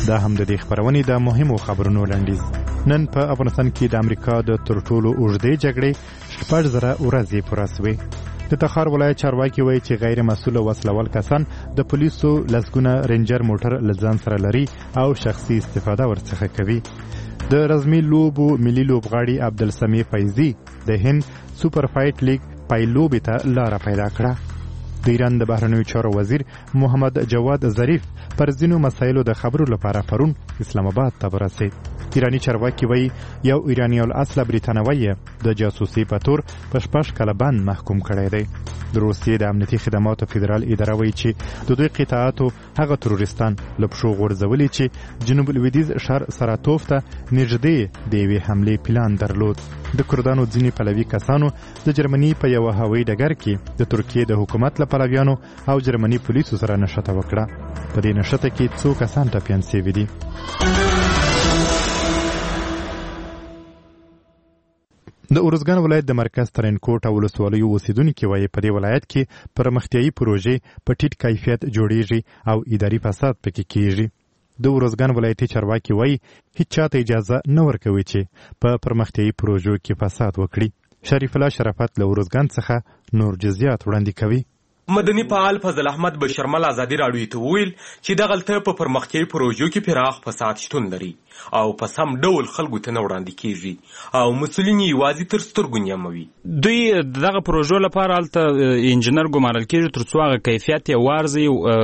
دا هم د دې خبرونې د مهمو خبرونو لنډیز. نن په افغانستان کې د امریکا د تر ټولو اوږدې جګړې 6,000 ورځې پوره شوې. د تخار ولایت چارواکي وایي چې غیر مسؤل وسلوال کسان د پولیسو لسګونه رینجر موټر له ځان سره لري او شخصي استفاده ورڅخه کوي. د رزمي لوبو ملي لوبغاړي عبدالسمیع فیضي د هند سوپر فایټ لیګ پایلوبې ته لاره پیدا کړه. د ایران د بهرنیو چارو وزیر محمد جواد ظریف پر ځینو مسایلو د خبرو لپاره پرون اسلام آباد ته ورسېد. ایرانی چارواکي وایي یو ایرانی الاصله بریتانوی د جاسوسي په تور په 6 کاله بند محکوم کړی دی. د روسیې د امنیتي خدماتو فدرال اداره وایي چې د دوی قطاعاتو هغه تروریستان له پښو غورځولي چې جنوب لویدیځ ښار سراتوف ته نږدې د یوې حملې پلان درلود. د کردانو ځینې پلوي کسانو د جرمني په یوه هوایي ډګر کې د ترکیې د حکومت له پلویانو او جرمني پولیسو سره نښته وکړه. په دې نښته کې 2 کسان ټپیان شوي دي. د ارزګان ولایت د مرکز ترینکوټ او ولسوالیو اوسیدونکي وایي په دې ولایت کې پرمختیایي پروژې په ټیټ کیفیت جوړیږي او اداري فساد پکې کیږي. د ارزګان ولایتي چارواکي وایي هیڅ چاته اجازه نه ورکوي چې په پرمختیایي پروژو کې فساد وکړي. شریف الله شرافت له ارزګان څخه نور جزئیات وړاندې کوي. مدني فعال فضل احمد بشرمل ازادي راډیو ته ویل چې دغلته په پرمختیایي پروژو کې پراخ فساد شتون لري او په سم ډول خلکو ته نه وړاندې کیږي او مسؤلین یوازې تر سترګو نیموي. دوی دغه پروژو لپاره هلته انجینر ګمارل کیږي تر څو هغه کیفیت یې وارزي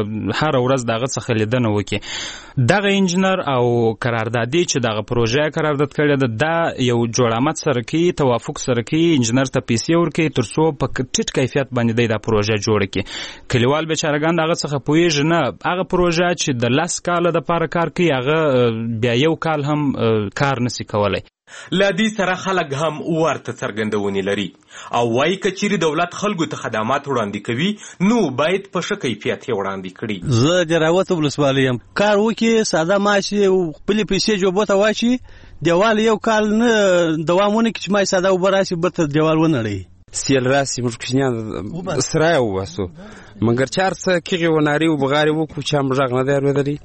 هر ورځ دغه څخه لیدنه وکړي. دغه انجینر او قراردادي چې دغه پروژه قرارداد کړې ده دا یو جوړامت سره کوي توافق سره کوي انجینر ته پیسې ورکوي تر څو په ټیټ کیفیت باندې دی دا پروژه جوړه کړي. کلیوال بیچارهګان دغه څخه پوهېږي نه هغه پروژه چې د 10 کاله دپاره کار کوي هغه بیا یو کال هم کار نسی کولی. له دې سره خلک هم ورته څرګندونې لري او وایي که چیرې دولت خلکو ته خدمات وړاندې کوي نو باید په ښه کیفیت یې وړاندې کړي. زه د راوت ولسوالۍ یم. کار وکړي ساده معاش خپلې پیسې جوبو ته واچي دیوال یو کال نه دوام ونه کړي چې ما ساده اوبه راشي بېرته دیوال ونړوي. سیل راسي موږ کوچنیان سرای وباسو مګر چار څه کیږي وناري او بغاري وکړو چې هم غږ نه دی اورېدلی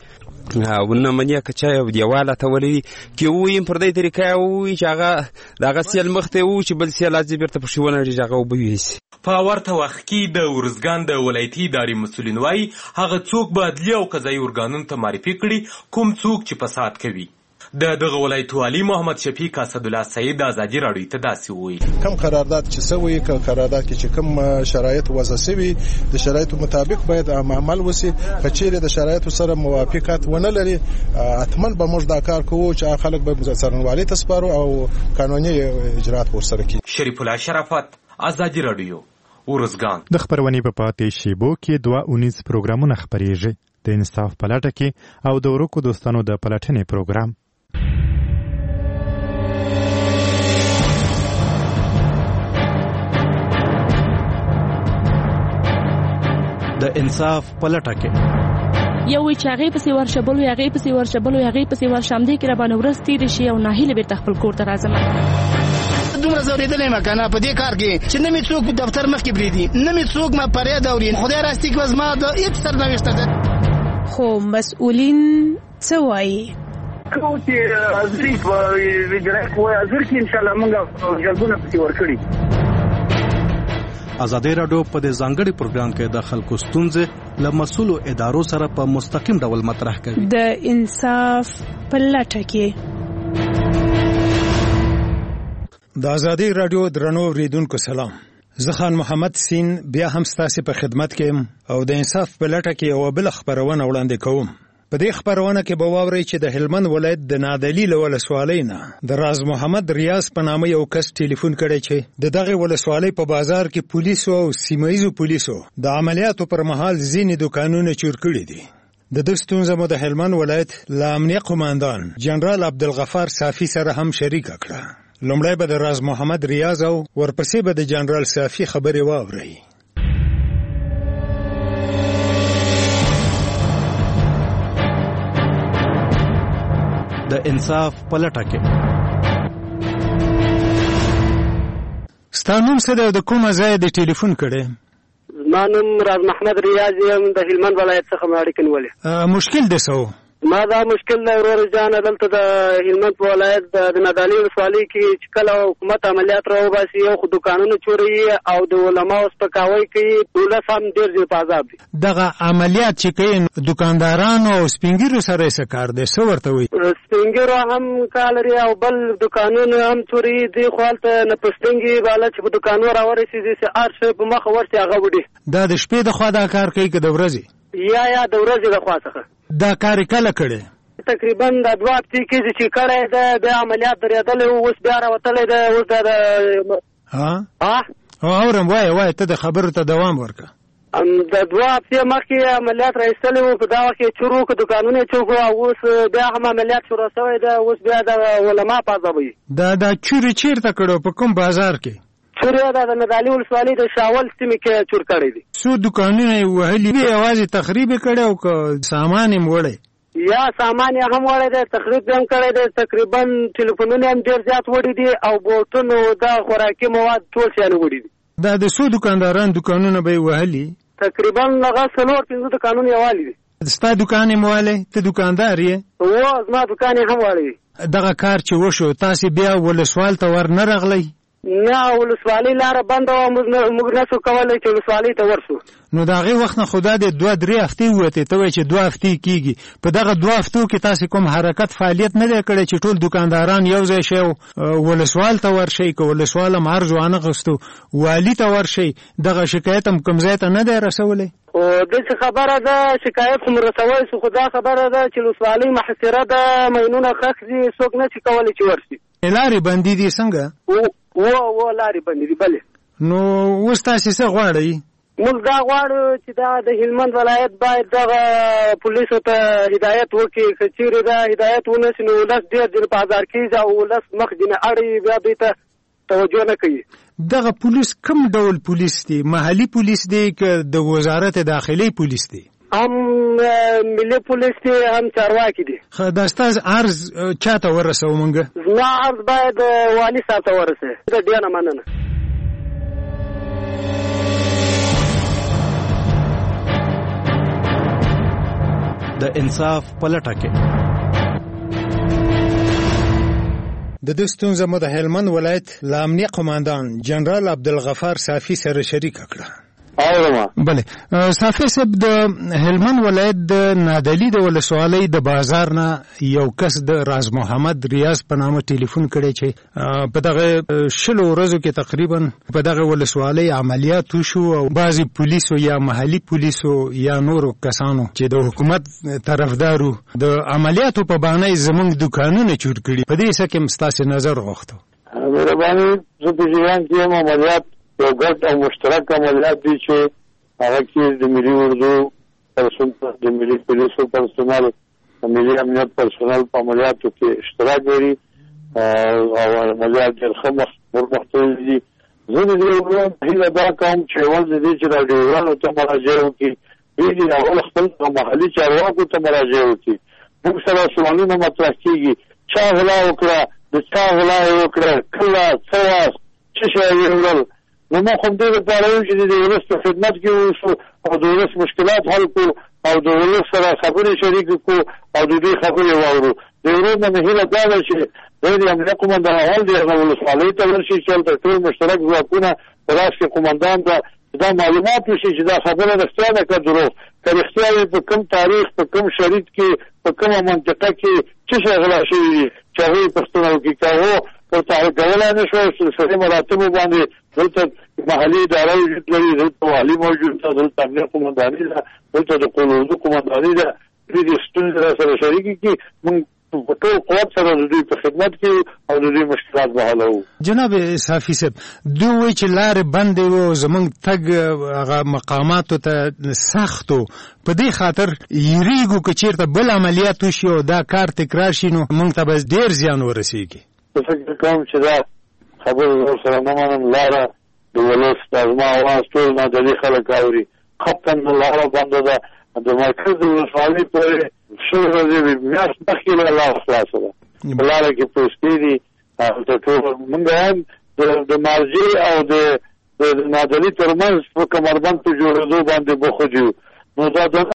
او نه منیا که چا دیواله ته ولري کې وویم پر دې طریقه ووایي چې هغه دغه سیل مخ ته ووایي چې بل سیل راځي بېرته پکښې ونړي چې هغه اوبه یوسي. په ورته وخت کې د ارزګان د ولایتي ادارې مسؤلین وایي هغه څوک به عدلي او قضایي ارګانونو ته معرفي کړي کوم څوک چې فساد کوي. د دغه ولایت والی محمد شفیق اسدالله سعید ازادي راډیو ته داسې وویل کوم قرارداد چې سوی قرارداد کې چې کوم شرایط وضع سوي د شرایطو مطابق باید عمل وسی. کچېرې د شرایطو سره موافقت ونه لري حتما به موږ دا کار کوو چې خلک به څارنوالۍ ته سپارو او قانوني اجرات ورسره کوي. شریف الله شرافت ازادي راډیو ورزګان. د خبرونې په پاتې شیبو کې 2 پروګرامونه خپریږي د انصاف پلټه کې او د ورکو دوستانو د پلټنې پروګرام. د انصاف پلټه کې یو وی چې هغې پسې ورشه بل وی هغې پسې ورشه بل وی هغې پسې ورشه همدې کې راباندې ورځ تېرې شي او ناهیله بېرته خپل کور ته راځم. دومره ځورېدلی یم که نه په دې کار کې چې نه مې څوک دفتر مخکې پرېږدي نه مې څوک ما فریاد اوري. خدای راستي که زما د هېڅ سرنوشته ده. خو مسؤلین څه وایي؟ کوم چې حاضري په اجرایه کوی حاضر کړي انشاءالله موږ جلبونه پسې ورکړي. ازادي راډیو په دې ځانګړي پروګرام کې د خلکو ستونزې له مسؤلو ادارو سره په مستقیم ډول مطرح کوي. د انصاف پلټه کې د ازادي راډیو درنو اوریدونکو سلام. زه خان محمد سین بیا هم ستاسو په خدمت کې او د انصاف پلټه کې یو بل خبرونه وړاندې کوم. په دې خبرونه کې به واورئ چې د هلمند ولایت د نادلیل ولسوالۍ نه د راز محمد ریاض په نامه یو کس ټلیفون کړی چې د دغه ولسوالۍ په بازار کې پولیسو او سیمایي پولیسو د عملیاتو پر مهال ځینې دکانونه چور کړي دي. د دې ستونزه مو د هلمند ولایت له امنیه قوماندان جنرال عبدالغفار صافي سره هم شریک کړه. لومړی به د راز محمد ریاض او ورپسې به د جنرال صافي خبرې واورئ. د انصاف پلټه کې ستا نوم څه دی او د کومه ځایه د ټلیفون کړی؟ زما نوم راز محمد ریاض یم د هلمند ولایت څخه مې اړیکه نیولې. مشکل دی څه و؟ ما دا مشکل دی ورور جان دلته د هلمند په ولایت د نادعلي ولسوالۍ کې چې کله حکومت عملیات راوباسي یو خو دوکانونه چوري او د علماو سپکاوی کوي دولس هم ډېر زیات په عذاب دي. دغه عملیات چې کوي دوکاندارانو او سپینګیرو سره یې څه کار دی څه ورته وایي؟ سپینګیرو هم کار لري او بل دوکانونه هم چوري دي خو هلته نه پسټنګي بالا چې په دوکانو راورسېږي چې هر شی په مخه ورسي هغه وړي. دا د شپې د خوا دا کار کوي که د ورځې؟ یا د ورځې د خوا څخه. دا کار کله کړی؟ تقریبا د 2 هفتې کېږي چې کړی دی بیا عملیات درېدلی اوس بیا راوتلی دی اوس اورم وایه ته د خبرو ته دوام ورکړه. د 2 هفتې مخکې عملیات را ایستلی وو په دا وخت کې چور وکړو دوکانونه یې چور کړو او اوس بیا هم عملیات شروع شوی دی اوس بیا د علما په عذابوي. دا چورې چېرته کړو په کوم بازار کې؟ چور یې د نادعلي ولسوالۍ د شاول سیمې کې چور کړی دی. څو دوکانونه یې وهلي دي یوازې تخریب یې کړی او که سامان یې وړی؟ یا سامان یې هم وړی دی تخریب یې هم کړی دی تقریبا ټلیفونونه هم ډېر زیات وړي دي او بوټونه دا خوراکي مواد ټول شیان وړي دي. دا د څو دوکانداران دوکانونه به یې وهلي؟ تقریبا هغه 4-5 دوکانونه یې والي دي. ستا دوکان یې مولی؟ ته دوکاندار یې؟ زما دوکان یې هم والی. دغه کار چې وشو تاسې بیا ولسوال ته ور نه رغلی؟ نه ولسوالۍ لاره بنده وه موږ نشو کولی چې ولسوالۍ ته ورسو. نو د هغې وخت نه خو دا د 2-3 هفتې ووتې ته وایې چې 2 هفتې کېږي په دغه 2 هفتو کې تاسې کوم حرکت فعالیت نه دی کړی چې ټول دوکانداران یو ځای شئ ولسوال ته ورشئ که ولسوال هم عرض وانغستو والي ته ورشئ دغه شکایت هم کوم ځای ته نه دی رسولی؟ خو داسې خبره ده شکایت خو م رسولی شو خو دا خبره ده چې ولسوالۍ محاصره ده مینونه ښخ دي څوک نه شي کولی چې ورشي. لارې بندي دي څنګه؟ لارې بندې دي بلې. نو اوس تاسې څه غواړئ؟ موږ دا غواړو چې دا د هلمند ولایت باید دغه پولیسو ته هدایت وکړي که چیرې دا هدایت ونه شي نو ولس ډېر ځینې په ازار کېږي او ولس مخ ځینې اړوي بیا دوی ته توجه نه کوي. دغه پولیس کوم ډول پولیس دی؟ محلي پولیس دی که د وزارت داخلي پولیس دی؟ هم ملي پولیس دی هم چارواکي دي. دا ستاسو عرض چاته ورسوو موږ؟ زما عرض باید والي صاحب ته ورسوي. ډېره مننه. د انصاف په لټه کې د دې ستونزه مو د هلمند ولایت له امنیه قماندان جنرال عبدالغفار صافي سره شریکه کړه. بله صافي صاحب د هلمند ولایت د نادعلي د ولسوالۍ د بازار نه یو کس د راز محمد ریاض په نامه ټلیفون کړی چې په دغه 20 ورځو کې تقریبا په دغه ولسوالۍ عملیات وشو او بعضې پولیسو یا محلي پولیسو یا نورو کسانو چې د حکومت طرفدارو د عملیاتو په بهانه زموږ دوکانونه چور کړي. په دې څه کې هم ستاسې نظر غوښتو. مهرباني زه په جریان کې یم عملیات یو ګډ او مشترک عملیات دي چې هغه کې د ملي اردو پرسونل د ملي پولیسو پرسونل د ملي امنیت پرسونل په عملیاتو کې اشتراک لري او عملیات ډېر ښه مخته دي. زه د دې وروڼو هیله دا کوم چې اول د دې چې راډیوګانو ته مراجعه وکړي دوی اول خپل محلي چارواکو ته مراجعه وکړي. موږ سره سوالونه مطرح کېږي چا غلا وکړه د چا غلا یې وکړه کله څه وخت څه شی یې وړل. نو موږ هم دې لپاره یو چې د ولس په خدمت کې اوسو او د ولس مشکلات حل کړو او د ولس سره خبرې شریکې کړو او د دې خبرې واورو. د وروڼو مې هیله دا ده چې د امنیه قمندان اول د هغه ولسوالۍ ته ورشي چې هلته ټول مشترک ځواکونه په راس کې قمندان ته دا معلومات وشي چې دا خبره رښتیا ده که دروغ که رښتیا وي په کوم تاریخ په کوم شریط کې په کومه منطقه کې څه شی غلا شوي دي چې هغوی پوښتنه وکړي که هغو ورته حل کولی نه شوی سلسلې مراتبو باندې دلته محلي اداره وجود لري دلته والي موجود ده دلته امنیه قمنداني ده دلته د قول اردو قمنداني ده دوی دې ستونزې را سره شریکې کړي موږ په ټول قوت سره د دوی په خدمت کې او د دوی مشکلات به حلوو. جناب صافي صاحب دوی وایي چې لارې بندې وو زموږ تګ هغه مقاماتو ته سخت و په دې خاطر یریږو که چېرته بل عملیات وشي او دا کار تکرار شي نو موږ ته به ډېر زیان ورسېږي. زه فکر کوم چې دا خبره زه ورسره نه منم. لاره د ولس دا زما اواز ټول نادعلي خلک اوري خپتن لاره بنده ده د مرکز د ولسوالۍ پورې شل ورځې میاشت مخکې له لاره خلاصه ده په لاره کې پوستې دي هلته ټول موږ هم د مارجې او د نادعلي ترمنځ په کمربند په جوړېدو باندې بوخت یو. نو دا